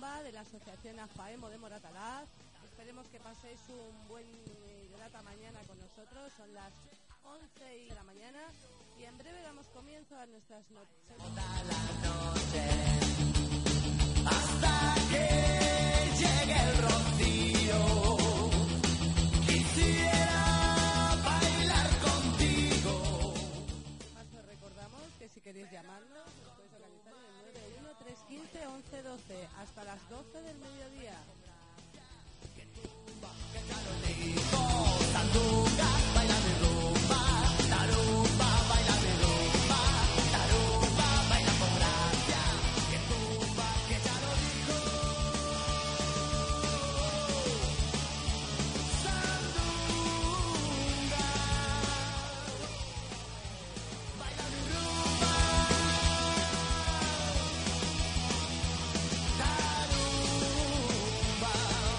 Rumba de la Asociación AFAEMO de Moratalaz. Esperemos que paséis un buen y grata mañana con nosotros. Son las 11 de la mañana y en breve damos comienzo a nuestras noticias. Toda la noche, hasta que llegue el rocío. Quisiera bailar contigo. Más os recordamos que si queréis llamarnos, os podéis organizar en el 913151112 hasta las 12 del mediodía. Que Carolito, Sandunga, baila mi rumba, tarumba, baila mi rumba, tarumba, baila con gracia, que tumba, que ya lo dijo. Sandunga, baila mi rumba, tarumba.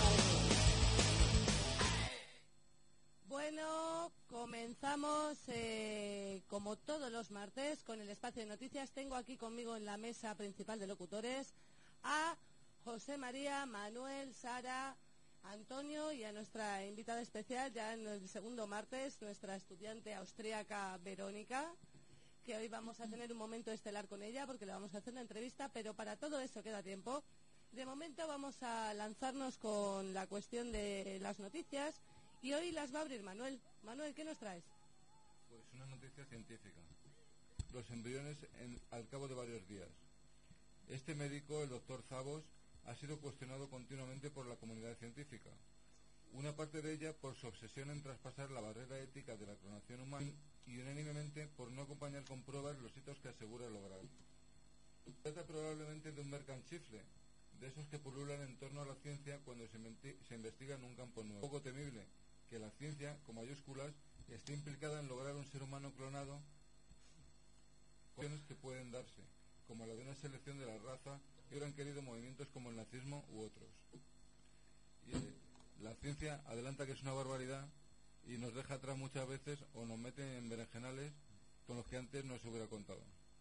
Bueno, comenzamos como todos los martes con el espacio de noticias. Tengo aquí conmigo en la mesa principal de locutores a José María, Manuel, Sara, Antonio y a nuestra invitada especial ya en el segundo martes, nuestra estudiante austríaca Verónica, que hoy vamos a tener un momento estelar con ella porque le vamos a hacer una entrevista, pero para todo eso queda tiempo. De momento vamos a lanzarnos con la cuestión de las noticias. Y hoy las va a abrir Manuel. Manuel, ¿qué nos traes? Pues una noticia científica. Los embriones al cabo de varios días. Este médico, el doctor Zavos, ha sido cuestionado continuamente por la comunidad científica. Una parte de ella por su obsesión en traspasar la barrera ética de la clonación humana y unánimemente por no acompañar con pruebas los hitos que asegura lograr. Se trata probablemente de un mercanchifle, de esos que pululan en torno a la ciencia cuando se investiga en un campo nuevo. Poco temible que la ciencia, con mayúsculas, esté implicada en lograr un ser humano clonado, cuestiones que pueden darse, como la de una selección de la raza que hubieran querido movimientos como el nazismo u otros. Y la ciencia adelanta que es una barbaridad y nos deja atrás muchas veces o nos mete en berenjenales con los que antes no se hubiera contado.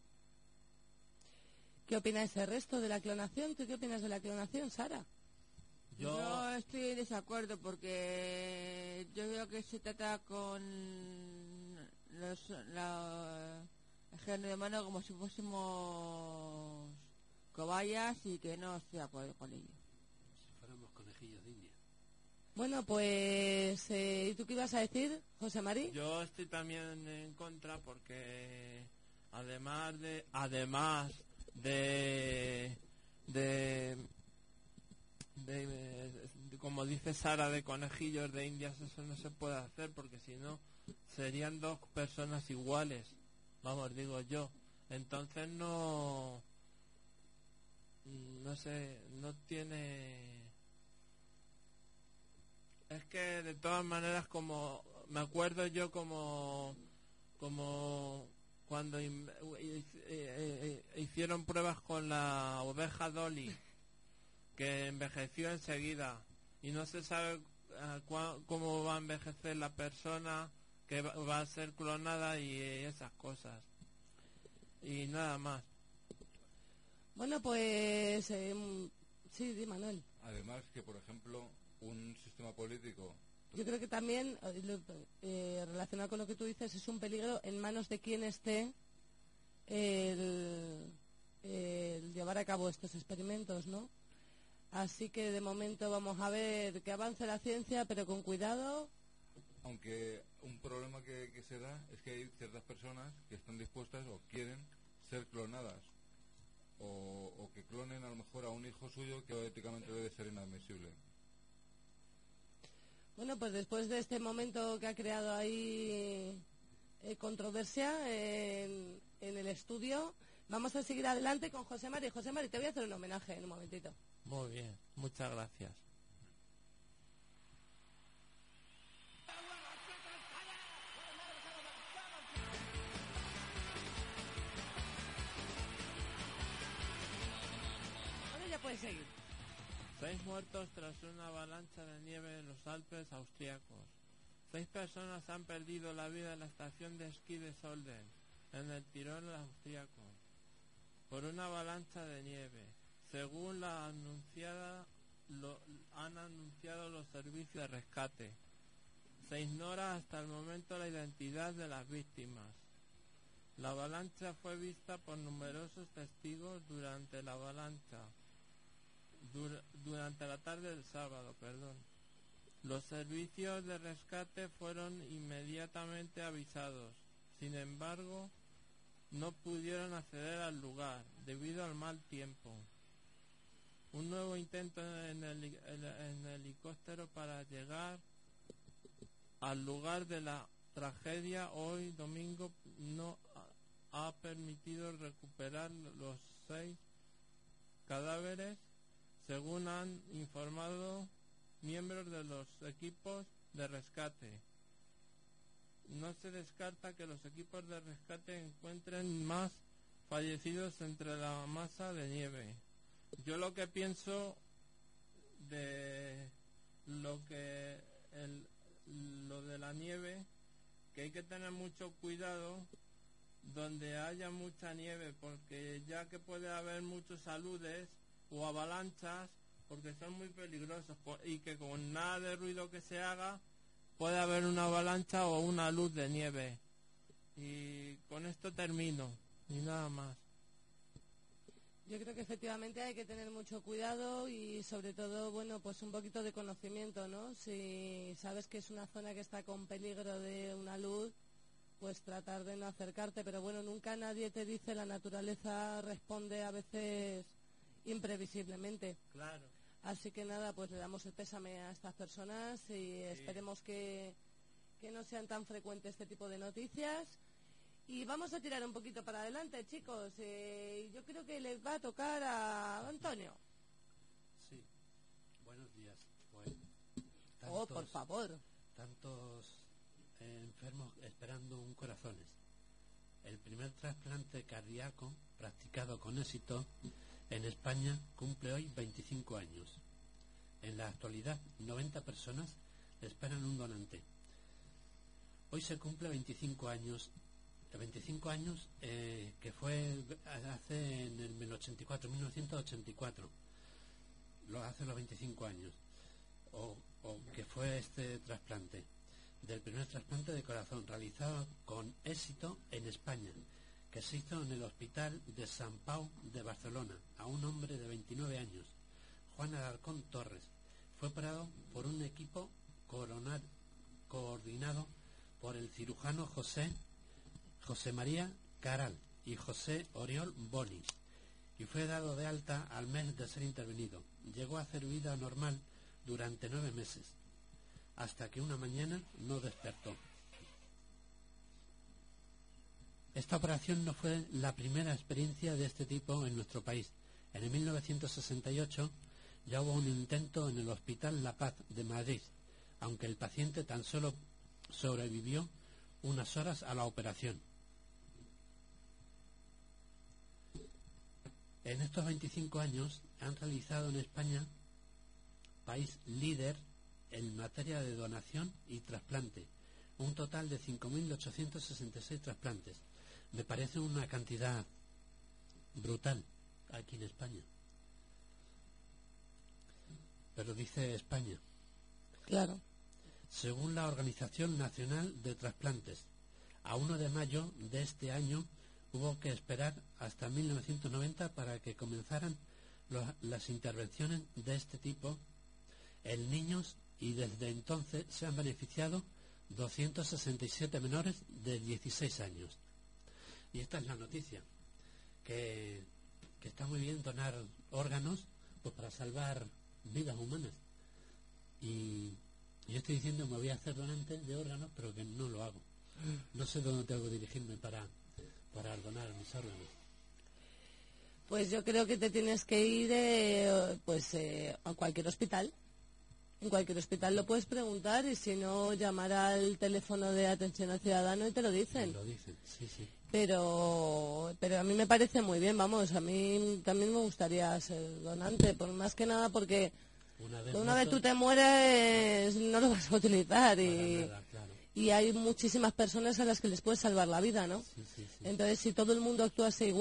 ¿Qué opina ese resto de la clonación? ¿Tú qué opinas de la clonación, Sara? Yo estoy en desacuerdo porque yo creo que se trata con el género humano como si fuésemos cobayas y que no estoy de acuerdo con ello. Si fuéramos conejillos de India. Bueno, pues, ¿y tú qué ibas a decir, José María? Yo estoy también en contra porque además de como dice Sara, de conejillos de indias, eso no se puede hacer porque si no serían dos personas iguales, vamos, digo yo. Entonces no sé, no tiene. Es que de todas maneras, como me acuerdo yo como cuando hicieron pruebas con la oveja Dolly, que envejeció enseguida y no se sabe cómo va a envejecer la persona que va a ser clonada y esas cosas. Y nada más. Bueno, pues, sí, di Manuel. Además que, por ejemplo, un sistema político... Yo creo que también, relacionado con lo que tú dices, es un peligro en manos de quien esté el llevar a cabo estos experimentos, ¿no? Así que de momento vamos a ver que avance la ciencia, pero con cuidado. Aunque un problema que se da es que hay ciertas personas que están dispuestas o quieren ser clonadas o que clonen a lo mejor a un hijo suyo que éticamente debe ser inadmisible. Bueno, pues después de este momento que ha creado ahí controversia en el estudio, vamos a seguir adelante con José Mari. José Mari, te voy a hacer un homenaje en un momentito. Muy bien, muchas gracias. Ahora ya puedes seguir. 6 muertos tras una avalancha de nieve en los Alpes austríacos. 6 personas han perdido la vida en la estación de esquí de Solden, en el Tirol austríaco, por una avalancha de nieve. según han anunciado los servicios de rescate. Se ignora hasta el momento la identidad de las víctimas. La avalancha fue vista por numerosos testigos durante la tarde del sábado. Los servicios de rescate fueron inmediatamente avisados. Sin embargo, no pudieron acceder al lugar debido al mal tiempo. Un nuevo intento en helicóptero para llegar al lugar de la tragedia hoy domingo no ha permitido recuperar los 6 cadáveres, según han informado miembros de los equipos de rescate. No se descarta que los equipos de rescate encuentren más fallecidos entre la masa de nieve. Yo lo que pienso de lo de la nieve, que hay que tener mucho cuidado donde haya mucha nieve, porque ya que puede haber muchos aludes o avalanchas, porque son muy peligrosos, y que con nada de ruido que se haga puede haber una avalancha o una luz de nieve. Y con esto termino, y nada más. Yo creo que efectivamente hay que tener mucho cuidado y sobre todo, bueno, pues un poquito de conocimiento, ¿no? Si sabes que es una zona que está con peligro de una luz, pues tratar de no acercarte, pero bueno, nunca nadie te dice, la naturaleza responde a veces imprevisiblemente. Claro. Así que nada, pues le damos el pésame a estas personas y esperemos que no sean tan frecuentes este tipo de noticias. Y vamos a tirar un poquito para adelante, chicos. Yo creo que les va a tocar a Antonio. Sí, buenos días. Pues, Por favor. Tantos enfermos esperando un corazones. El primer trasplante cardíaco practicado con éxito en España cumple hoy 25 años. En la actualidad, 90 personas esperan un donante. Hoy se cumple 25 años que fue hace en el 1984, lo hace los 25 años, o que fue este trasplante, del primer trasplante de corazón realizado con éxito en España, que se hizo en el Hospital de Sant Pau de Barcelona, a un hombre de 29 años, Juan Alarcón Torres. Fue operado por un equipo coordinado por el cirujano José María Caral y José Oriol Boni, y fue dado de alta al mes de ser intervenido. Llegó a hacer vida normal durante 9 meses, hasta que una mañana no despertó. Esta operación no fue la primera experiencia de este tipo en nuestro país. En el 1968 ya hubo un intento en el Hospital La Paz de Madrid, aunque el paciente tan solo sobrevivió unas horas a la operación. En estos 25 años han realizado en España, país líder en materia de donación y trasplante, un total de 5.866 trasplantes. Me parece una cantidad brutal aquí en España. Pero dice España. Claro. Según la Organización Nacional de Trasplantes, a 1 de mayo de este año hubo que esperar hasta 1990 para que comenzaran las intervenciones de este tipo en niños, y desde entonces se han beneficiado 267 menores de 16 años. Y esta es la noticia, que está muy bien donar órganos pues para salvar vidas humanas. Y yo estoy diciendo me voy a hacer donante de órganos, pero que no lo hago. No sé dónde tengo que dirigirme para donar mis órganos. Pues yo creo que te tienes que ir a cualquier hospital. En cualquier hospital lo puedes preguntar, y si no, llamar al teléfono de atención al ciudadano y te lo dicen. Lo dicen, sí, sí. Pero a mí me parece muy bien, vamos, a mí también me gustaría ser donante, por más que nada porque una vez tú te mueres no lo vas a utilizar, y hay muchísimas personas a las que les puedes salvar la vida, ¿no? Sí, sí, sí. Entonces, si todo el mundo actuase igual,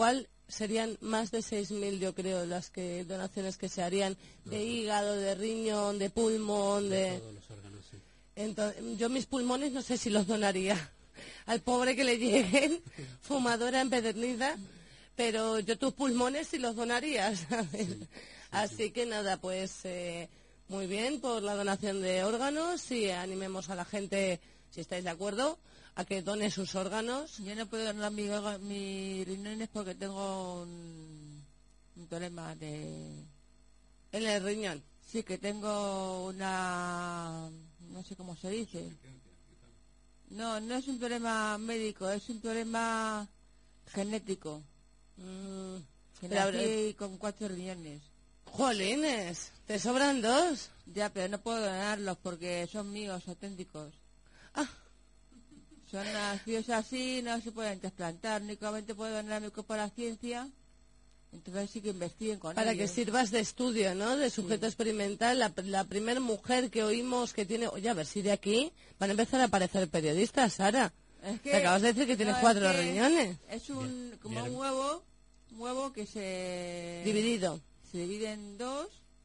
serían más de 6.000, yo creo, las donaciones que se harían de hígado, de riñón, de pulmón, de... todos los órganos, sí. Yo mis pulmones no sé si los donaría al pobre que le lleguen, fumadora empedernida, pero yo tus pulmones sí los donaría, ¿sabes? Así que nada, pues muy bien por la donación de órganos y animemos a la gente, si estáis de acuerdo, a que done sus órganos. Yo no puedo donar mis riñones porque tengo un problema de... En el riñón. Sí, que tengo una... no sé cómo se dice. No es un problema médico, es un problema genético. Que Pero nací con 4 riñones. Jolines, ¿te sobran 2? Ya, pero no puedo donarlos porque son míos, auténticos. Ah, Son nacidos así, no se pueden trasplantar. Únicamente puedo donar a mi cuerpo a la ciencia. Entonces sí que investiguen con para que ellos. sirvas de estudio, ¿no? De sujeto experimental. La primera mujer que oímos que tiene... Oye, a ver si de aquí van a empezar a aparecer periodistas, Sara. Es que, Te acabas de decir que tienes no, 4 es que riñones. Es Bien, como bien. un huevo que se Dividido. se divide en 2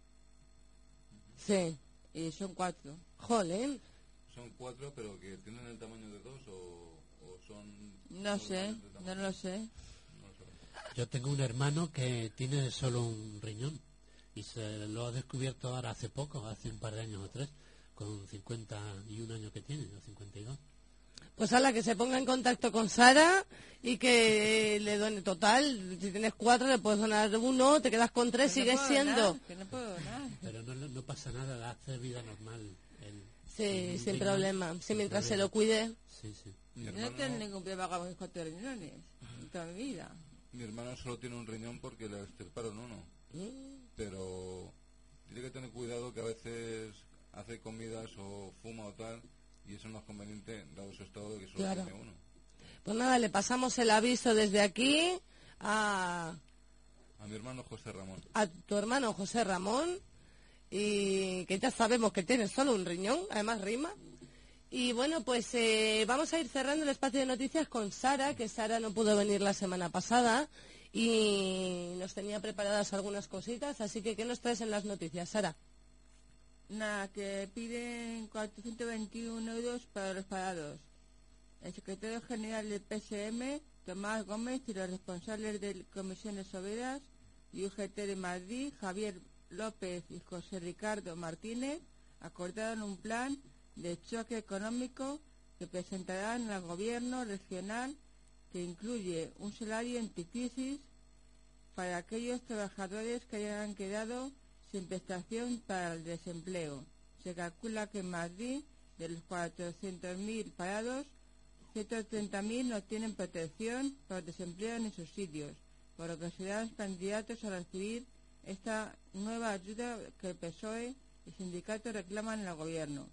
Sí. y son 4. Jolín. Son 4, pero que tienen el tamaño de 2 o son... No sé, normales de tamaño. no lo sé. No lo sé. Yo tengo un hermano que tiene solo un riñón y se lo ha descubierto ahora hace poco, hace un par de años o 3, con 51 años que tiene, o 52. Pues a la que se ponga en contacto con Sara y que le done total. Si tienes 4, le puedes donar 1, te quedas con 3, Que no sigues puedo siendo. donar, que no puedo donar. Pero no pasa nada, hace vida normal. Sí, el sin riñón, problema. Si sin mientras se problema. lo cuide. Sí, sí. Mi Yo no hermano, tengo ningún problema con mis 4 riñones en toda mi vida. mi hermano solo tiene un riñón porque le extirparon uno. Pero tiene que tener cuidado que a veces hace comidas o fuma o tal, y eso no es conveniente dado su estado de que solo Claro. tiene uno. Pues nada, le pasamos el aviso desde aquí a A mi hermano José Ramón. tu hermano José Ramón, y que ya sabemos que tiene solo un riñón, además rima. Y bueno, pues vamos a ir cerrando el espacio de noticias con Sara, que Sara no pudo venir la semana pasada y nos tenía preparadas algunas cositas, así que ¿qué nos traes en las noticias, Sara? Nada, que piden 421 euros para los parados. El secretario general del PSM, Tomás Gómez, y los responsables de Comisiones Obreras y UGT de Madrid, Javier López y José Ricardo Martínez, acordaron un plan de choque económico que presentarán al gobierno regional, que incluye un salario anticrisis para aquellos trabajadores que hayan quedado sin prestación para el desempleo. Se calcula que en Madrid, de los 400.000 parados, 130.000 no tienen protección por desempleo ni subsidios, por lo que serán candidatos a recibir esta nueva ayuda que el PSOE y sindicatos reclaman al gobierno.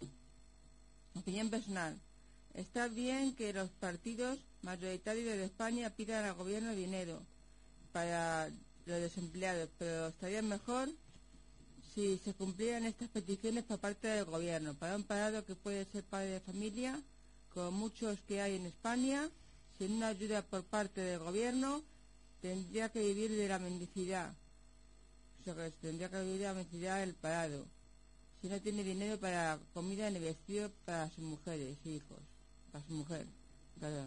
Opinión personal. Está bien que los partidos mayoritarios de España pidan al gobierno dinero para los desempleados, pero estaría mejor si se cumplieran estas peticiones por parte del gobierno. Para un parado que puede ser padre de familia, como muchos que hay en España, sin una ayuda por parte del gobierno, tendría que vivir de la mendicidad. O sea, que tendría que vivir de la mendicidad del parado. Si no tiene dinero para comida ni vestido para sus mujeres y hijos. Para su mujer, ¿verdad?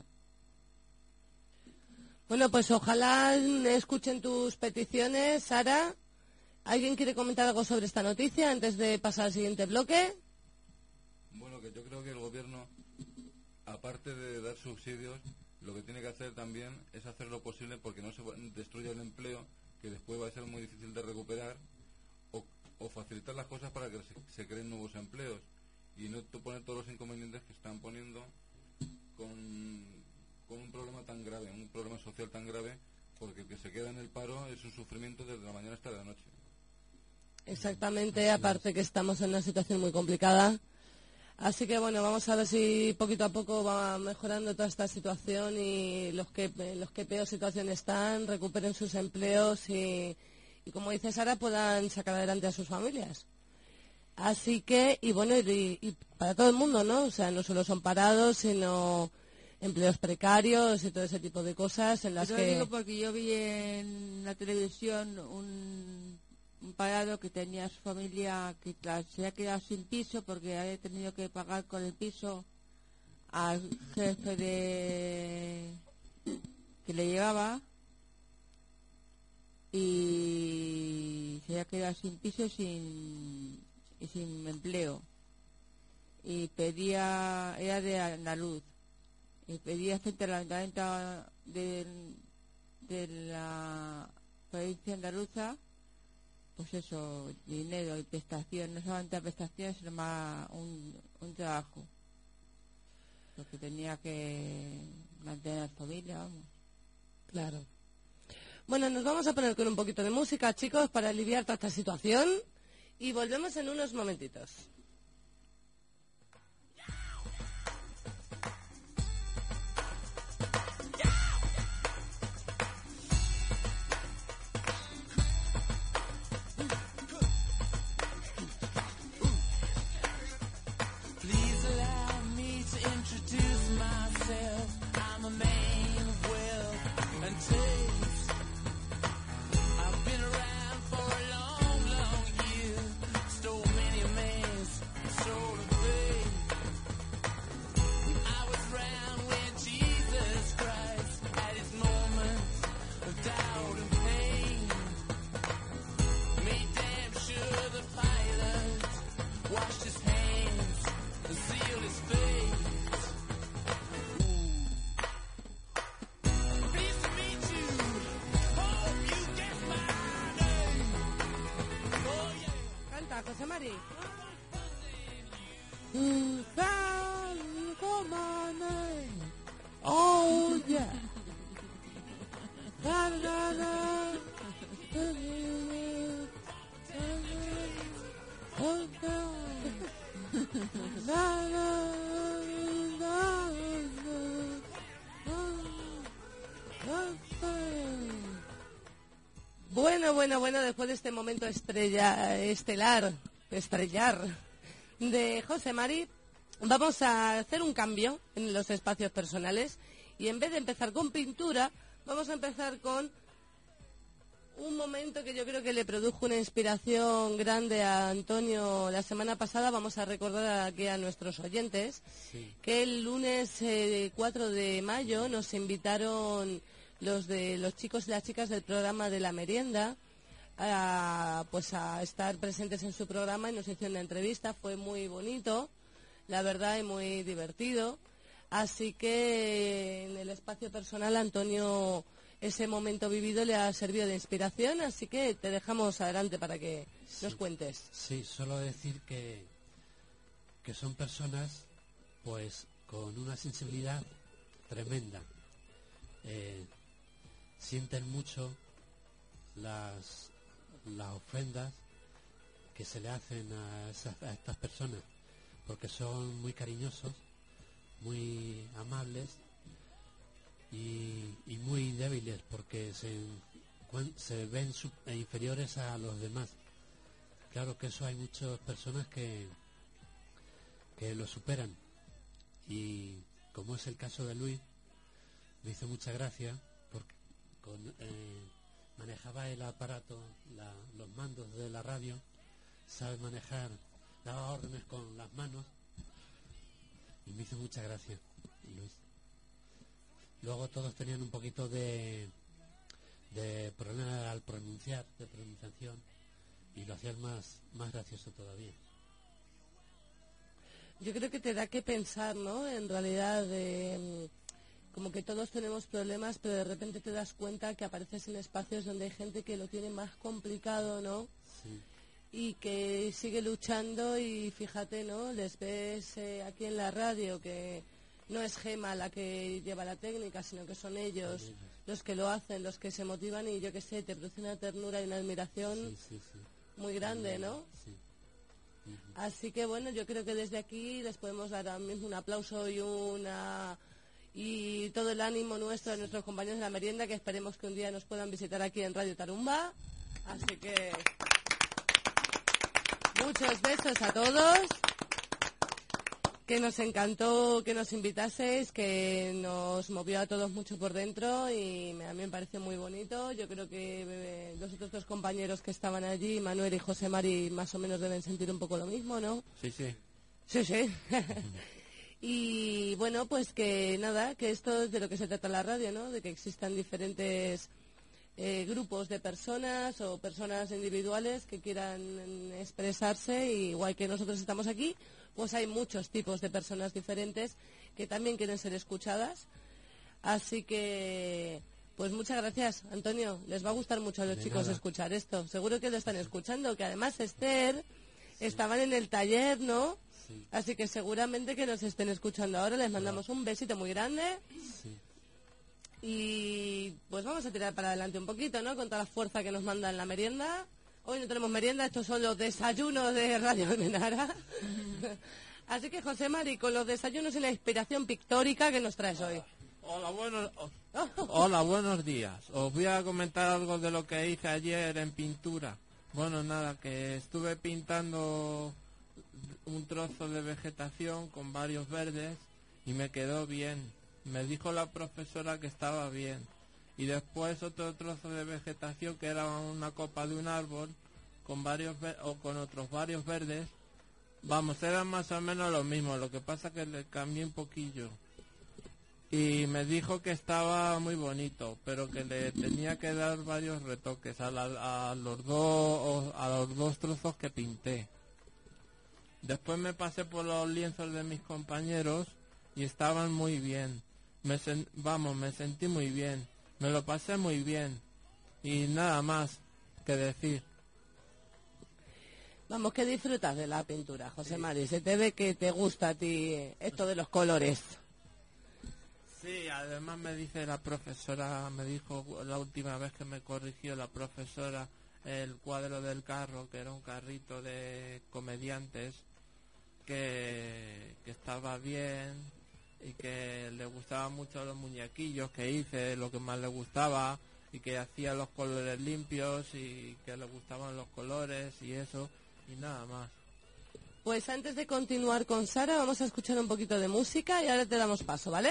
Bueno, pues ojalá escuchen tus peticiones, Sara. ¿Alguien quiere comentar algo sobre esta noticia antes de pasar al siguiente bloque? Bueno, que yo creo que el gobierno, aparte de dar subsidios, lo que tiene que hacer también es hacer lo posible porque no se destruya el empleo, que después va a ser muy difícil de recuperar, o facilitar las cosas para que se creen nuevos empleos y no poner todos los inconvenientes que están poniendo con un problema tan grave, un problema social tan grave, porque el que se queda en el paro es un sufrimiento desde la mañana hasta la noche. Exactamente, aparte que estamos en una situación muy complicada. Así que bueno, vamos a ver si poquito a poco va mejorando toda esta situación y los que peor situación están recuperen sus empleos y como dice Sara, puedan sacar adelante a sus familias. Así que, y bueno, y para todo el mundo, ¿no? O sea, no solo son parados, sino empleos precarios y todo ese tipo de cosas en las Yo que... lo digo porque yo vi en la televisión un parado que tenía su familia que se había quedado sin piso porque había tenido que pagar con el piso al jefe que le llevaba, y se había quedado sin piso y sin empleo, y era de andaluz, y pedía frente al ayuntamiento de la provincia andaluza, pues eso, dinero y prestación, no solamente prestación, sino más un trabajo, porque tenía que mantener a la familia, vamos. Claro. Bueno, nos vamos a poner con un poquito de música, chicos, para aliviar toda esta situación, y volvemos en unos momentitos. Please allow me to introduce myself. I'm a man of wealth and taste. I've been around for a long, long year. Stole many a man's soul of faith. I was around when Jesus Christ had his moments of doubt and pain. Made damn sure the pilot washed his hands and sealed his face. Pleased to meet you. Hope you guess my name. Oh yeah. Canta, José Mari. Oh yeah. Bueno, después de este momento estrellar de José Mari, vamos a hacer un cambio en los espacios personales, y en vez de empezar con pintura, vamos a empezar con un momento que yo creo que le produjo una inspiración grande a Antonio la semana pasada. Vamos a recordar aquí a nuestros oyentes que el lunes 4 de mayo nos invitaron los chicos y las chicas del programa de La Merienda a estar presentes en su programa, y nos hicieron una entrevista. Fue muy bonito, la verdad, y muy divertido. Así que en el espacio personal, Antonio, ese momento vivido le ha servido de inspiración, así que te dejamos adelante para que nos cuentes. Sí, solo decir que son personas pues con una sensibilidad tremenda. Sienten mucho las ofrendas que se le hacen a estas personas, porque son muy cariñosos, muy amables y muy débiles, porque se ven inferiores a los demás. Claro que eso hay muchas personas que lo superan, y como es el caso de Luis, me hizo mucha gracia porque manejaba el aparato, los mandos de la radio, sabe manejar, daba órdenes con las manos, y me hizo mucha gracia Luis. Luego todos tenían un poquito de problema al pronunciar, de pronunciación, y lo hacían más gracioso todavía. Yo creo que te da que pensar, ¿no? En realidad, como que todos tenemos problemas, pero de repente te das cuenta que apareces en espacios donde hay gente que lo tiene más complicado, ¿no? Sí. Y que sigue luchando, y fíjate, ¿no? Les ves aquí en la radio que no es Gema la que lleva la técnica, sino que son ellos los que lo hacen, los que se motivan, y yo qué sé, te produce una ternura y una admiración Sí. muy grande, ¿no? Sí. Así que bueno, yo creo que desde aquí les podemos dar ahora mismo un aplauso y todo el ánimo nuestro a nuestros compañeros de La Merienda, que esperemos que un día nos puedan visitar aquí en Radio Tarumba. Así que muchos besos a todos. que nos encantó que nos invitaseis, que nos movió a todos mucho por dentro y a mí me parece muy bonito. Yo creo que los otros dos compañeros que estaban allí, Manuel y José Mari, más o menos deben sentir un poco lo mismo, ¿no? Sí, sí. Sí, sí. Y bueno, pues que nada, que esto es de lo que se trata la radio, ¿no? De que existan diferentes grupos de personas o personas individuales que quieran expresarse, y igual que nosotros estamos aquí, pues hay muchos tipos de personas diferentes que también quieren ser escuchadas. Así que, pues muchas gracias, Antonio. Les va a gustar mucho a los De chicos nada. escuchar esto. Seguro que lo están escuchando, que además Esther estaban en el taller, ¿no? Sí. Así que seguramente que nos estén escuchando ahora. Les mandamos un besito muy grande. Sí. Y pues vamos a tirar para adelante un poquito, ¿no? Con toda la fuerza que nos mandan la merienda. Hoy no tenemos merienda, estos son los desayunos de Radio Almenara. Así que, José Mari, con los desayunos y la inspiración pictórica que nos traes hoy. Hola, buenos días. Os voy a comentar algo de lo que hice ayer en pintura. Bueno, nada, que estuve pintando un trozo de vegetación con varios verdes y me quedó bien. Me dijo la profesora que estaba bien. Y después otro trozo de vegetación que era una copa de un árbol con con otros varios verdes. Vamos, eran más o menos lo mismo, lo que pasa que le cambié un poquillo. Y me dijo que estaba muy bonito, pero que le tenía que dar varios retoques a los dos trozos que pinté. Después me pasé por los lienzos de mis compañeros y estaban muy bien. Me sentí muy bien, me lo pasé muy bien y nada más que decir. Vamos, que disfrutas de la pintura, José Mari. Se te ve que te gusta a ti esto de los colores. Sí, además me dice la profesora, me dijo la última vez que me corrigió la profesora el cuadro del carro, que era un carrito de comediantes, que estaba bien y que le gustaban mucho los muñequillos que hice, lo que más le gustaba, y que hacía los colores limpios y que le gustaban los colores y eso, y nada más. Pues antes de continuar con Sara, vamos a escuchar un poquito de música y ahora te damos paso, ¿vale?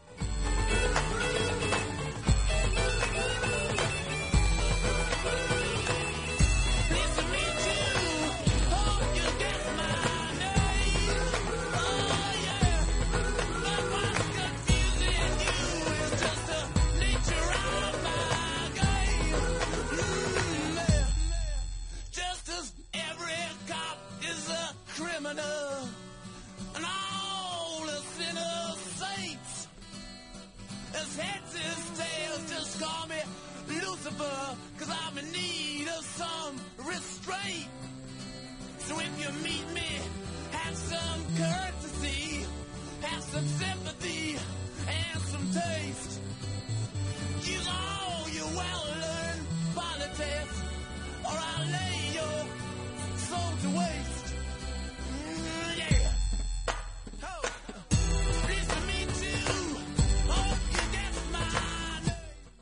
Just as every cop is a criminal, and all the sinners saints, as heads as tails, just call me Lucifer, 'cause I'm in need of some restraint. So if you meet me, have some courtesy, have some sympathy, and some taste. Use all your well-learned politics, or I'll lay your soul to waste. Yeah. Oh. Pleased to meet you. Hope you guess my name.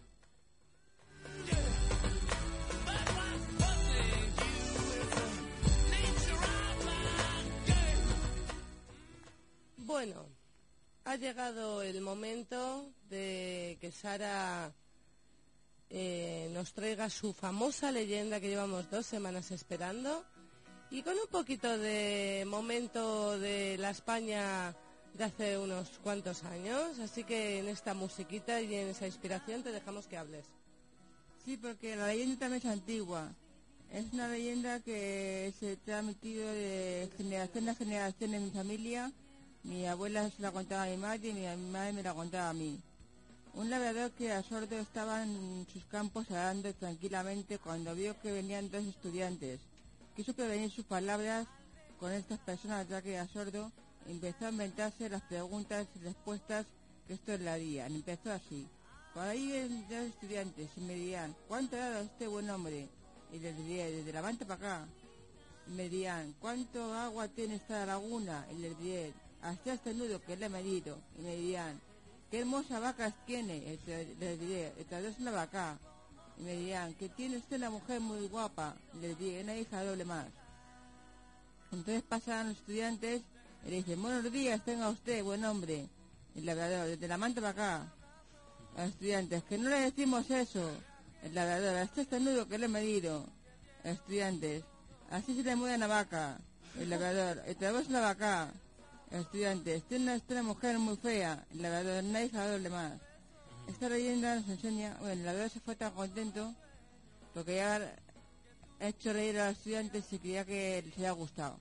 Yeah. But what's puzzling you is the nature of my game. Bueno, ha llegado el momento de que Sara nos traiga su famosa leyenda que llevamos 2 semanas esperando, y con un poquito de momento de la España de hace unos cuantos años. Así que en esta musiquita y en esa inspiración te dejamos que hables. Sí, porque la leyenda también es antigua. Es una leyenda que se ha transmitido de generación a generación en mi familia. Mi abuela se la contaba a mi madre y mi madre me la contaba a mí. Un labrador que era sordo estaba en sus campos arando tranquilamente cuando vio que venían 2 estudiantes. Quiso prevenir sus palabras con estas personas, ya que era sordo, y empezó a inventarse las preguntas y respuestas que estos le harían. Empezó así: por ahí vienen 2 estudiantes y me dirían, ¿cuánto ha dado este buen hombre? Y les diría, desde la manta para acá. Y me dirían, ¿cuánto agua tiene esta laguna? Y les diré, hasta este nudo que le he medido. Y me dirían, ¿qué hermosas vacas tiene? Y les diré, estas 2 son la vaca. Y me dirán, que tiene usted una mujer muy guapa. Y les diré, una hija doble más. Entonces pasaban los estudiantes Y le dice, buenos días, tenga usted, buen hombre. El labrador, desde la manta para acá. A los estudiantes, que no le decimos eso. El labrador, este nudo que le he medido. Estudiantes, así se le mueve una vaca. El labrador, el trabajo es la vaca. Estudiantes, tiene una mujer muy fea. El labrador, nadie se la doble más. Esta leyenda nos enseña, bueno, el labrador se fue tan contento porque ya ha hecho reír a los estudiantes y creía que les había gustado.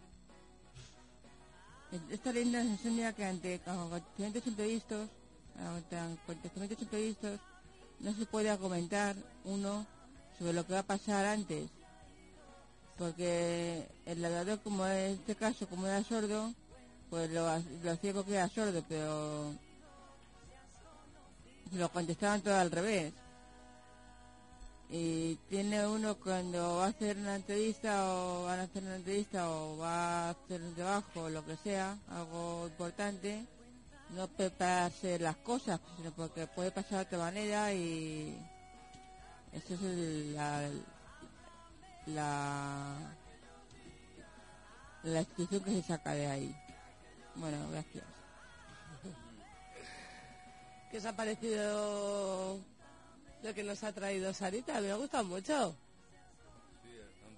Esta leyenda nos enseña que ante acontecimientos imprevistos, no se puede argumentar uno sobre lo que va a pasar antes, porque el labrador, como en este caso, como era sordo, pues lo hacía porque era sordo, pero se lo contestaban todo al revés. Y tiene uno cuando va a hacer una entrevista o van a hacer una entrevista o va a hacer un trabajo o lo que sea, algo importante, no prepararse las cosas, sino porque puede pasar de otra manera y eso es la institución que se saca de ahí. Bueno, gracias. ¿Qué os ha parecido lo que nos ha traído Sarita? Me ha gustado mucho. Sí,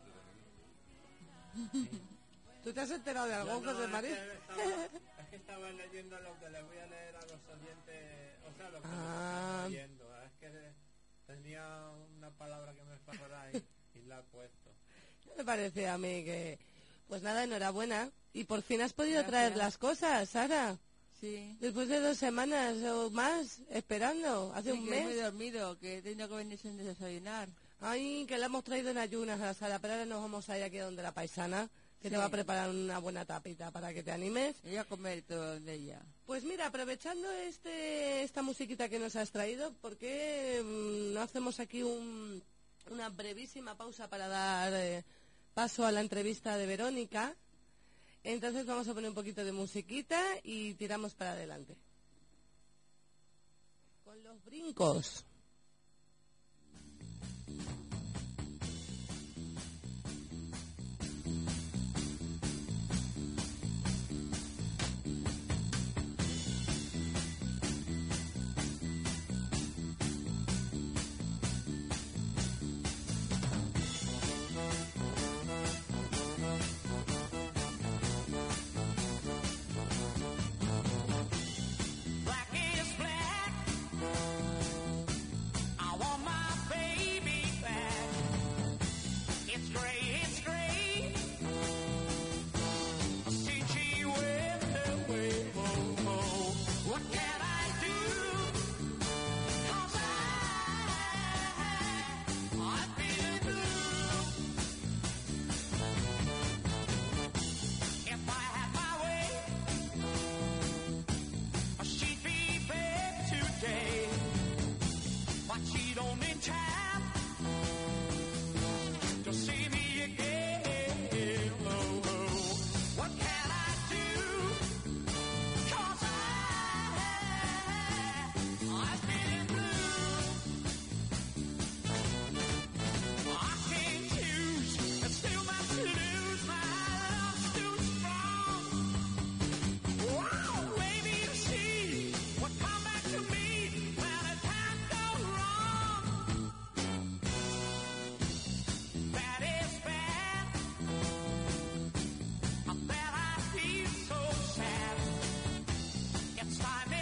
antes de ¿Tú te has enterado de algo, José María? Es que estaba leyendo lo que les voy a leer a los oyentes, o sea, lo que me están leyendo. Es que tenía una palabra que me faltaba ahí y la he puesto. Me parece a mí que... Pues nada, enhorabuena. Y por fin has podido Gracias. traer las cosas, Sara. Sí. Después de 2 semanas o más esperando, hace Sí, un que mes. me he dormido, que he tenido que venir sin desayunar. Ay, que la hemos traído en ayunas a la Sara, pero ahora nos vamos a ir aquí donde la paisana, que te Sí. va a preparar una buena tapita para que te animes. Voy a comer todo de ella. Pues mira, aprovechando esta musiquita que nos has traído, ¿por qué no hacemos aquí una brevísima pausa para dar paso a la entrevista de Verónica? Entonces vamos a poner un poquito de musiquita y tiramos para adelante. Con los brincos. Black is black. I want my baby back. It's gray, since she went away. Oh, oh. What can I do? 'Cause I feel blue. If I had my way, she'd be back today, but she don't need time to see me again. Oh, oh. What can I do? 'Cause I'm feeling blue. I can't choose, it's still not to lose. My love's too strong. Wow, baby, you see what come back to me when the time goes wrong. That is bad. That I feel so sad. It's time.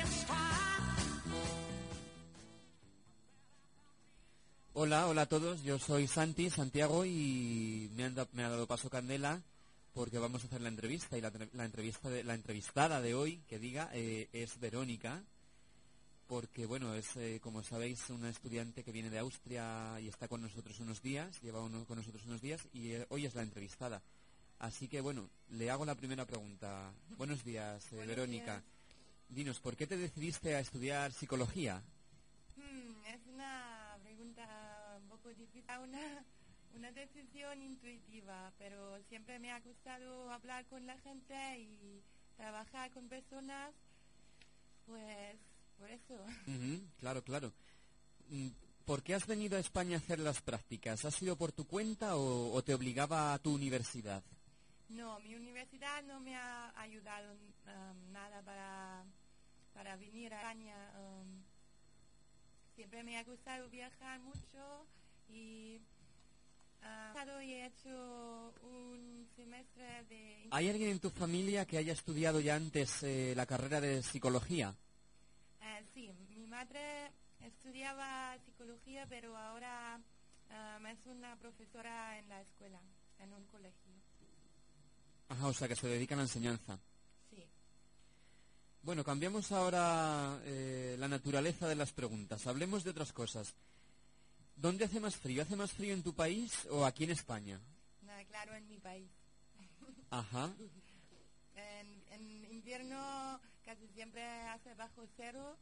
Hola a todos, yo soy Santiago, y me ha dado paso Candela porque vamos a hacer la entrevista, y la entrevistada de hoy, que diga, es Verónica, porque bueno, es como sabéis una estudiante que viene de Austria y está con nosotros unos días, con nosotros unos días, y hoy es la entrevistada. Así que bueno, le hago la primera pregunta. Buenos días, Verónica. Dinos, ¿por qué te decidiste a estudiar psicología? Es una pregunta un poco difícil, una decisión intuitiva, pero siempre me ha gustado hablar con la gente y trabajar con personas, pues por eso. Ujú, claro. ¿Por qué has venido a España a hacer las prácticas? ¿Ha sido por tu cuenta o te obligaba a tu universidad? No, mi universidad no me ha ayudado nada para venir a España. Siempre me ha gustado viajar mucho y he hecho un semestre de... ¿Hay alguien en tu familia que haya estudiado ya antes la carrera de psicología? Sí, mi madre estudiaba psicología, pero ahora es una profesora en la escuela, en un colegio. Ajá, o sea que se dedican a la enseñanza. Sí. Bueno, cambiamos ahora la naturaleza de las preguntas. Hablemos de otras cosas. ¿Dónde hace más frío? ¿Hace más frío en tu país o aquí en España? Claro, en mi país. Ajá. En invierno casi siempre hace bajo cero,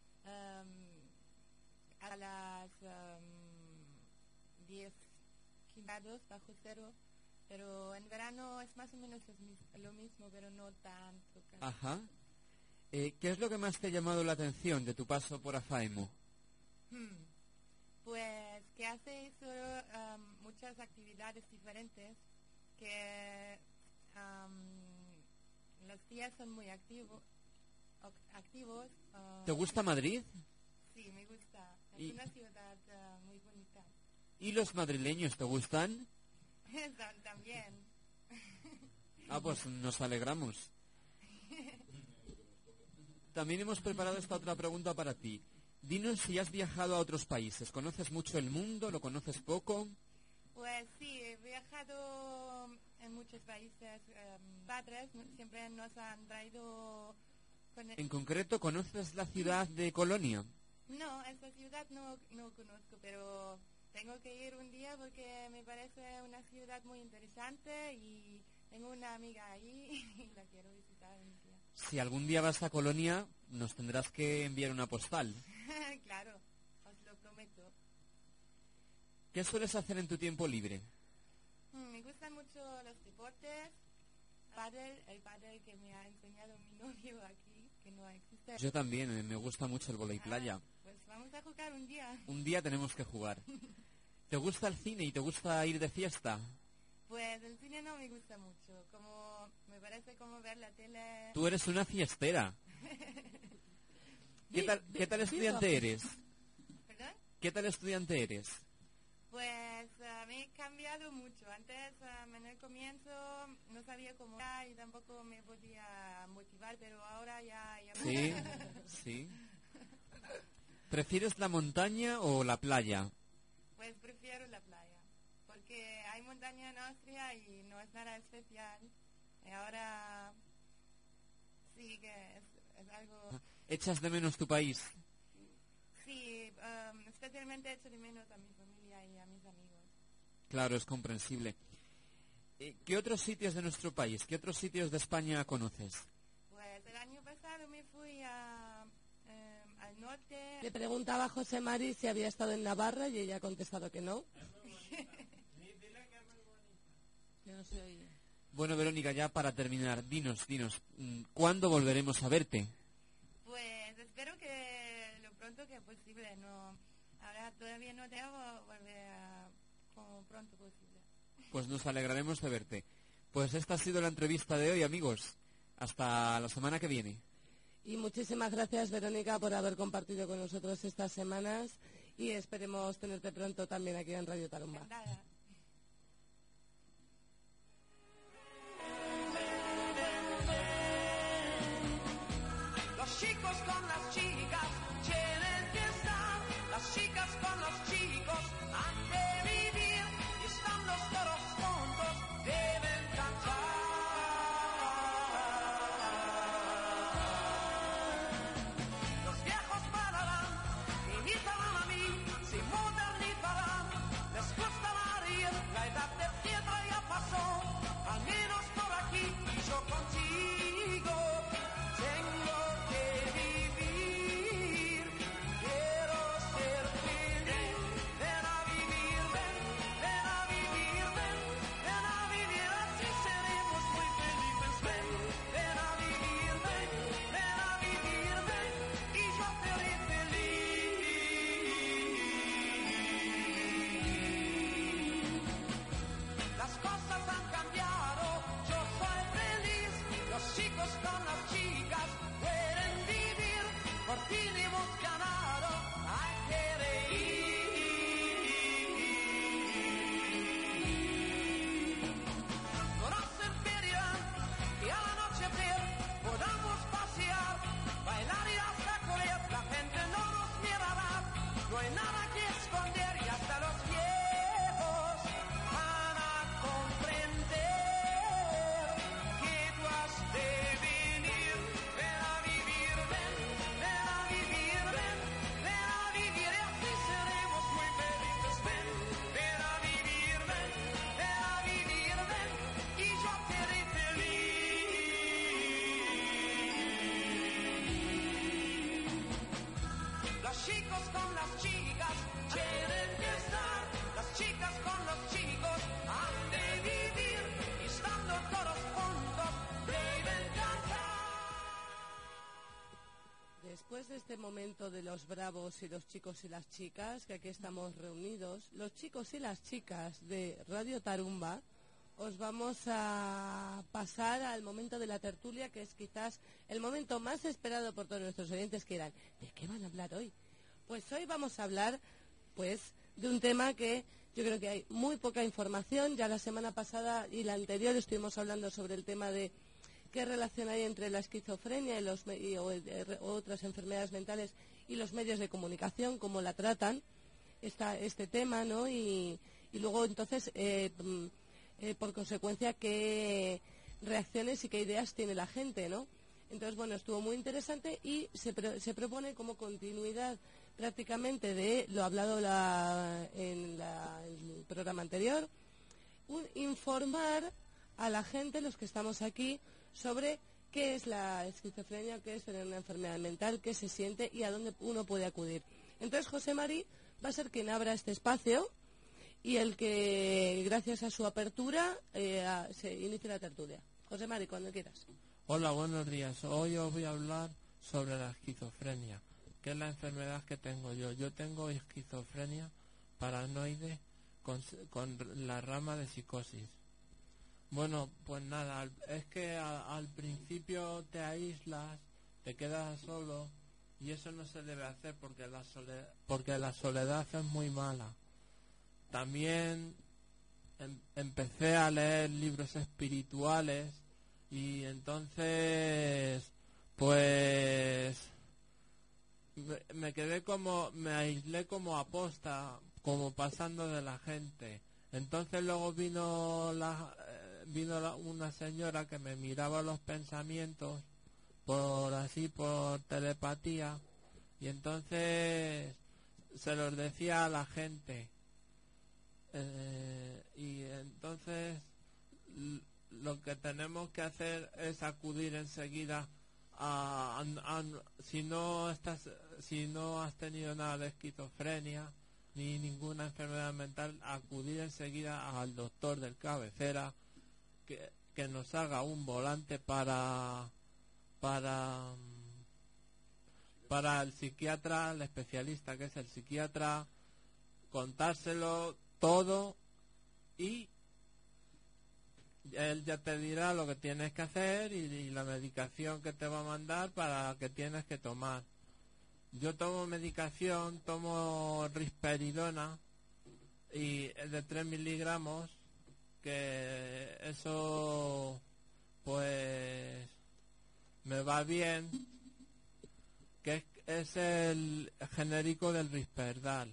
a las 10 grados bajo cero, pero en verano es más o menos lo mismo, pero no tanto. Casi. Ajá. ¿Qué es lo que más te ha llamado la atención de tu paso por Afaemo? Pues que hace muchas actividades diferentes, que los días son muy activos. ¿Te gusta Madrid? Sí, me gusta. Es una ciudad muy bonita. ¿Y los madrileños te gustan? También. Ah, pues nos alegramos. También hemos preparado esta otra pregunta para ti. Dinos si has viajado a otros países. ¿Conoces mucho el mundo? ¿Lo conoces poco? Pues sí, he viajado en muchos países. Padres siempre nos han traído... En concreto, ¿conoces la ciudad de Colonia? No, esta ciudad no conozco, pero tengo que ir un día porque me parece una ciudad muy interesante y tengo una amiga ahí y la quiero visitar un día. Si algún día vas a Colonia, nos tendrás que enviar una postal. Claro, os lo prometo. ¿Qué sueles hacer en tu tiempo libre? Me gustan mucho los deportes. El pádel que me ha enseñado mi novio aquí, que no existe. Yo también, me gusta mucho el vóley playa. Pues vamos a jugar un día. Un día tenemos que jugar. ¿Te gusta el cine y te gusta ir de fiesta? Pues el cine no me gusta mucho, me parece como ver la tele. Tú eres una fiestera. ¿Qué tal estudiante eres? ¿Perdón? ¿Qué tal estudiante eres? Pues me he cambiado mucho. Antes, en el comienzo, no sabía cómo era y tampoco me podía motivar, pero ahora ya Sí, sí. ¿Prefieres la montaña o la playa? Pues prefiero la playa, porque hay montaña en Austria y no es nada especial. Y ahora sí que es algo... ¿Echas de menos tu país? Sí, especialmente echo de menos a mi familia y a mis amigos. Claro, es comprensible. ¿Qué otros sitios de nuestro país, qué otros sitios de España conoces? Pues el año pasado me fui al norte. Le preguntaba a José Mari si había estado en Navarra y ella ha contestado que no. Yo no sé oír. Bueno, Verónica, ya para terminar, dinos, ¿cuándo volveremos a verte? Pues espero que lo pronto que posible. Ahora todavía no debo volver como pronto posible. Pues nos alegraremos de verte. Pues esta ha sido la entrevista de hoy, amigos. Hasta la semana que viene. Y muchísimas gracias, Verónica, por haber compartido con nosotros estas semanas y esperemos tenerte pronto también aquí en Radio Tarumba. Encantada. Los chicos con las chicas tienen que estar, las chicas con los chicos han de vivir, y están los toros juntos, deben cantar. Los viejos pararán, imitarán a mí, se modernizarán, les gusta María, la edad de piedra ya pasó, al menos por aquí, y yo contigo tengo que vivir, quiero ser feliz, ven a vivir, con las chicas pueden vivir, por fin hemos ganado, hay que reír. No nos impedimos que al anochecer podamos pasear, bailar y hasta correr, la gente no nos mirará, no hay nada que esconder y hasta los viejos van a comprender que tú has de venir, ven a vivir, ven a vivir, ven a vivir y así seremos muy felices, ven a vivir, ven a vivir, ven y yo te haré feliz. Los chicos con las chicas quieren estar, las chicas con los chicos han de vivir, y estando todos juntos deben cantar. Después de este momento de los bravos y los chicos y las chicas, que aquí estamos reunidos, los chicos y las chicas de Radio Tarumba, os vamos a pasar al momento de la tertulia, que es quizás el momento más esperado por todos nuestros oyentes, que dirán, ¿de qué van a hablar hoy? Pues hoy vamos a hablar, pues, de un tema que yo creo que hay muy poca información. Ya la semana pasada y la anterior estuvimos hablando sobre el tema de qué relación hay entre la esquizofrenia y otras enfermedades mentales y los medios de comunicación, cómo la tratan este tema, ¿no? Y luego entonces, por consecuencia, qué reacciones y qué ideas tiene la gente, ¿no? Entonces, bueno, estuvo muy interesante y se propone como continuidad prácticamente de lo hablado en el programa anterior, informar a la gente, los que estamos aquí, sobre qué es la esquizofrenia, qué es tener una enfermedad mental, qué se siente y a dónde uno puede acudir. Entonces, José Mari va a ser quien abra este espacio y el que, gracias a su apertura, se inicie la tertulia. José Mari, cuando quieras. Hola, buenos días. Hoy os voy a hablar sobre la esquizofrenia, que es la enfermedad que tengo yo. Yo tengo esquizofrenia paranoide con la rama de psicosis. Bueno, pues nada, es que al principio te aíslas, te quedas solo, y eso no se debe hacer porque la soledad es muy mala. También empecé a leer libros espirituales y entonces pues me aislé como aposta, como pasando de la gente. Entonces luego vino una señora que me miraba los pensamientos por telepatía, y entonces se los decía a la gente. Y entonces lo que tenemos que hacer es acudir enseguida si no has tenido nada de esquizofrenia ni ninguna enfermedad mental, acudir enseguida al doctor del cabecera que nos haga un volante para el psiquiatra, el especialista que es el psiquiatra, contárselo todo y él ya te dirá lo que tienes que hacer y la medicación que te va a mandar para que tienes que tomar. Yo tomo medicación, tomo risperidona y es de 3 miligramos, que eso pues me va bien, que es el genérico del Risperdal.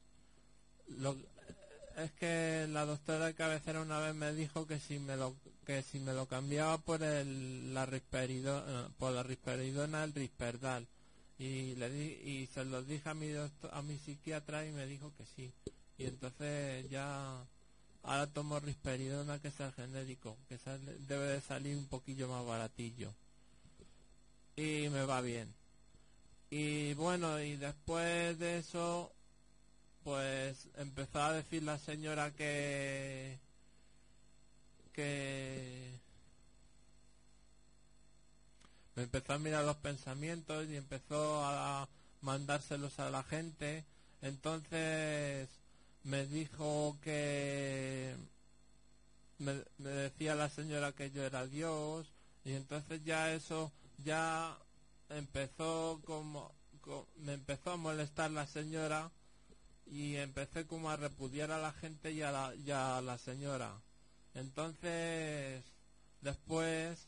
Es que la doctora de cabecera una vez me dijo que si me lo cambiaba por la risperidona, el Risperdal, y se lo dije a mi psiquiatra y me dijo que sí, y entonces ya ahora tomo risperidona, que es el genérico, que debe de salir un poquillo más baratillo y me va bien. Y bueno, y después de eso pues empezó a decir la señora que me empezó a mirar los pensamientos y empezó a mandárselos a la gente. Entonces me dijo que me decía la señora que yo era Dios Y entonces ya eso ya empezó me empezó a molestar la señora y empecé como a repudiar a la gente y a la señora. Entonces después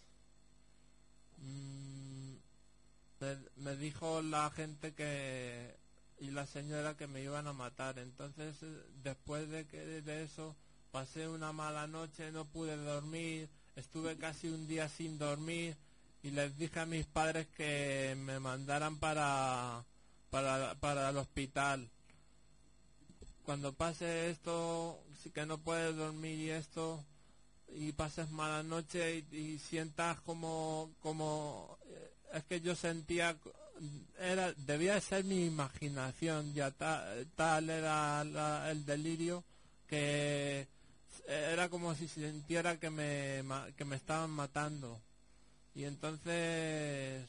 me dijo la gente y la señora que me iban a matar. Entonces después de eso pasé una mala noche, no pude dormir, estuve casi un día sin dormir y les dije a mis padres que me mandaran para el hospital. Cuando pase esto, que no puedes dormir y esto, y pases mala noche y sientas como es que yo sentía, debía de ser mi imaginación, ya tal era el delirio, que era como si sintiera que me estaban matando. Y entonces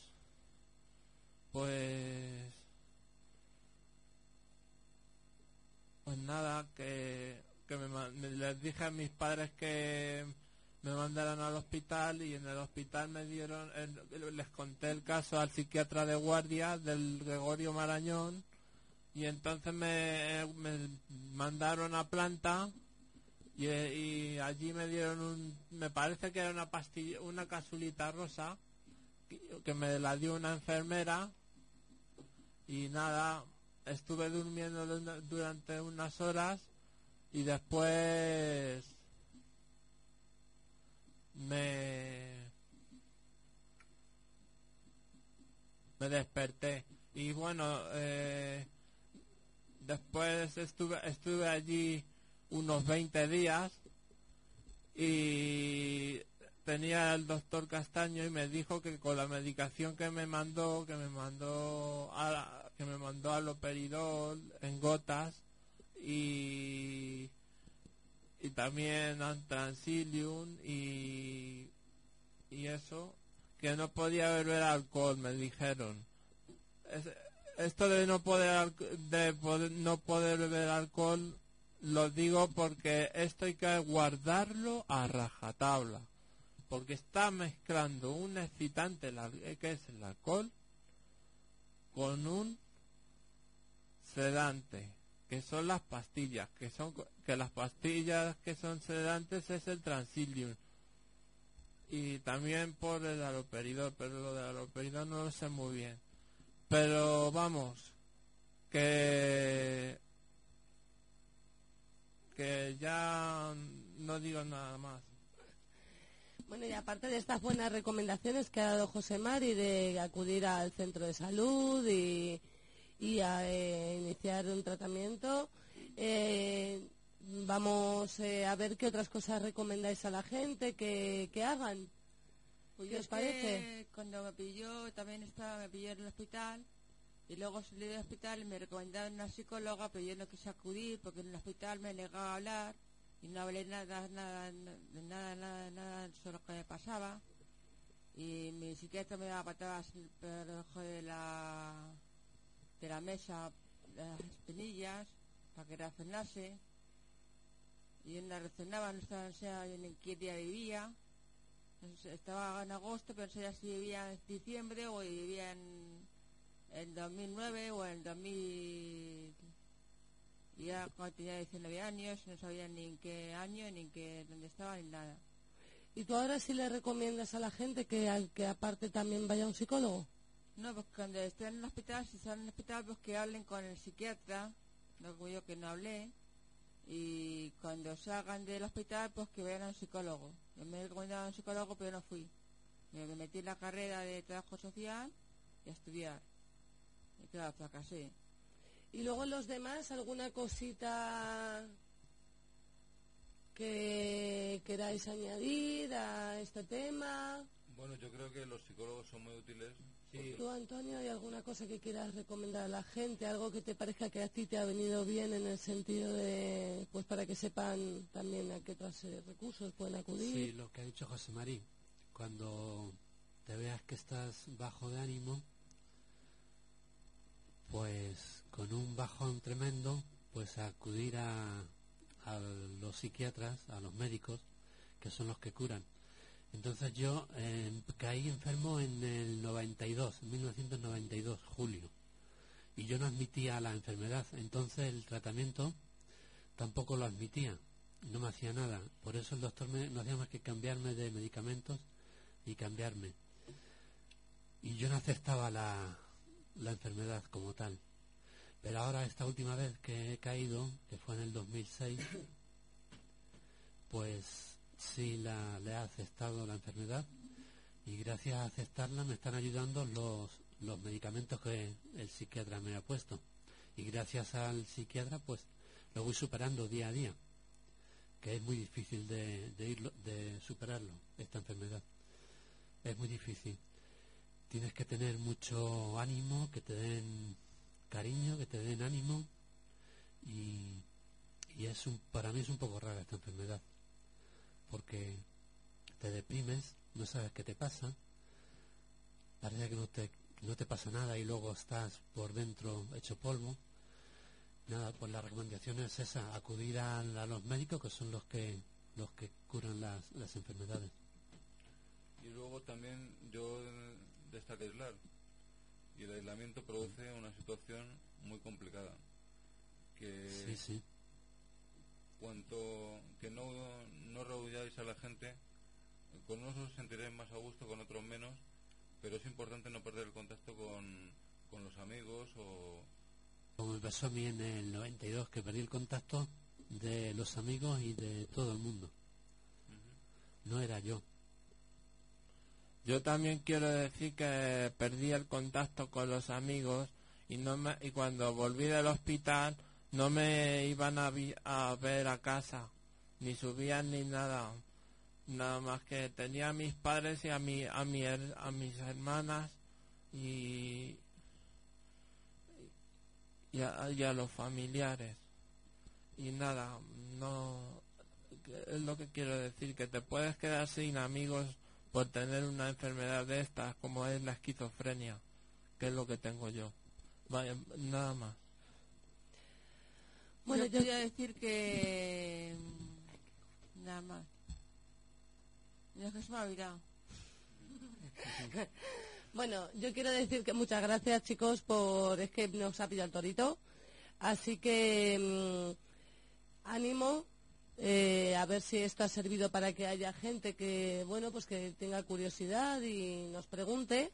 pues nada, les dije a mis padres que me mandaran al hospital, y en el hospital les conté el caso al psiquiatra de guardia del Gregorio Marañón, y entonces me mandaron a planta y allí me dieron me parece que era una pastilla, una capsulita rosa que me la dio una enfermera, y nada, estuve durmiendo durante unas horas y después me desperté. Y bueno, después estuve allí unos 20 días y tenía el doctor Castaño y me dijo que con la medicación que me mandó haloperidol en gotas y también Transilium y eso, que no podía beber alcohol, me dijeron. Esto de no poder beber alcohol lo digo porque esto hay que guardarlo a rajatabla, porque está mezclando un excitante que es el alcohol con un sedante, que son las pastillas, que las pastillas que son sedantes es el Transilium, y también por el haloperidol, pero lo de haloperidol no lo sé muy bien. Pero vamos, que ya no digo nada más. Bueno, y aparte de estas buenas recomendaciones que ha dado José Mari de acudir al centro de salud y a iniciar un tratamiento, vamos a ver qué otras cosas recomendáis a la gente que hagan. Pues ¿Qué yo os parece? que cuando me pilló en el hospital, y luego salí del hospital y me recomendaron una psicóloga, pero yo no quise acudir porque en el hospital me negaba a hablar y no hablé nada sobre lo que me pasaba, y mi psiquiatra me daba patadas por debajo de la mesa, de las espinillas, para que reaccionase, y yo no reaccionaba, no estaba, no sé ni en qué día vivía. Estaba en agosto, pero no sabía si vivía en diciembre o vivía en 2009 o en 2000. Y ya cuando tenía 19 años, no sabía ni en qué año, ni en qué dónde estaba, ni nada. ¿Y tú ahora sí le recomiendas a la gente que aparte también vaya a un psicólogo? No, pues cuando estén en el hospital, si están en el hospital, pues que hablen con el psiquiatra, no como yo que no hablé. Y cuando salgan del hospital, pues que vayan a un psicólogo. Yo me he recomendado a un psicólogo, pero no fui. Me metí en la carrera de trabajo social y a estudiar. Y claro, fracasé. Y luego los demás, ¿alguna cosita que queráis añadir a este tema? Bueno, yo creo que los psicólogos son muy útiles. Sí. ¿Tú, Antonio, hay alguna cosa que quieras recomendar a la gente? ¿Algo que te parezca que a ti te ha venido bien en el sentido de, pues para que sepan también a qué otros recursos pueden acudir? Sí, lo que ha dicho José Marí, cuando te veas que estás bajo de ánimo, pues con un bajón tremendo, pues acudir a los psiquiatras, a los médicos, que son los que curan. Entonces yo caí enfermo en el 1992, julio. Y yo no admitía la enfermedad. Entonces el tratamiento tampoco lo admitía. No me hacía nada. Por eso el doctor no hacía más que cambiarme de medicamentos y cambiarme. Y yo no aceptaba la enfermedad como tal. Pero ahora, esta última vez que he caído, que fue en el 2006, pues sí le ha aceptado la enfermedad, y gracias a aceptarla me están ayudando los medicamentos que el psiquiatra me ha puesto. Y gracias al psiquiatra pues lo voy superando día a día, que es muy difícil de superarlo, esta enfermedad. Es muy difícil. Tienes que tener mucho ánimo, que te den cariño, que te den ánimo, y para mí es un poco rara esta enfermedad, porque te deprimes, no sabes qué te pasa, parece que no te pasa nada y luego estás por dentro hecho polvo. Nada, pues la recomendación es esa, acudir a los médicos, que son los que curan las enfermedades. Y luego también yo de estar aislado, y el aislamiento produce una situación muy complicada, que Sí. cuanto que no rehujáis a la gente, con unos os sentiréis más a gusto, con otros menos, pero es importante no perder el contacto con los amigos o... Como me pasó a mí en el 92, que perdí el contacto de los amigos y de todo el mundo. No era yo. Yo también quiero decir que perdí el contacto con los amigos y cuando volví del hospital no me iban a ver a casa, ni subían ni nada. Nada más que tenía a mis padres y a mis hermanas y a los familiares. Y nada, no es lo que quiero decir, que te puedes quedar sin amigos por tener una enfermedad de estas, como es la esquizofrenia, que es lo que tengo yo. Vaya, nada más. Bueno, yo voy a decir que... nada más. No, es que se me ha olvidado. Bueno, yo quiero decir que muchas gracias, chicos, es que nos ha pillado el torito. Así que ánimo, a ver si esto ha servido para que haya gente que, bueno, pues que tenga curiosidad y nos pregunte.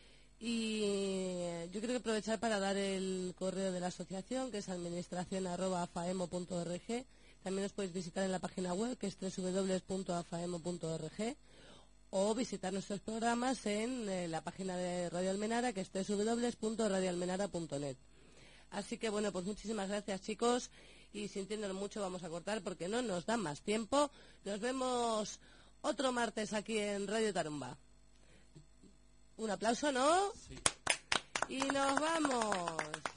Y yo quiero aprovechar para dar el correo de la asociación, que es administracion@afaemo.org. También os podéis visitar en la página web, que es www.afaemo.org, o visitar nuestros programas en la página de Radio Almenara, que es www.radioalmenara.net. Así que, bueno, pues muchísimas gracias, chicos, y sintiéndolo mucho vamos a cortar porque no nos da más tiempo. Nos vemos otro martes aquí en Radio Tarumba. Un aplauso, ¿no? Sí. Y nos vamos.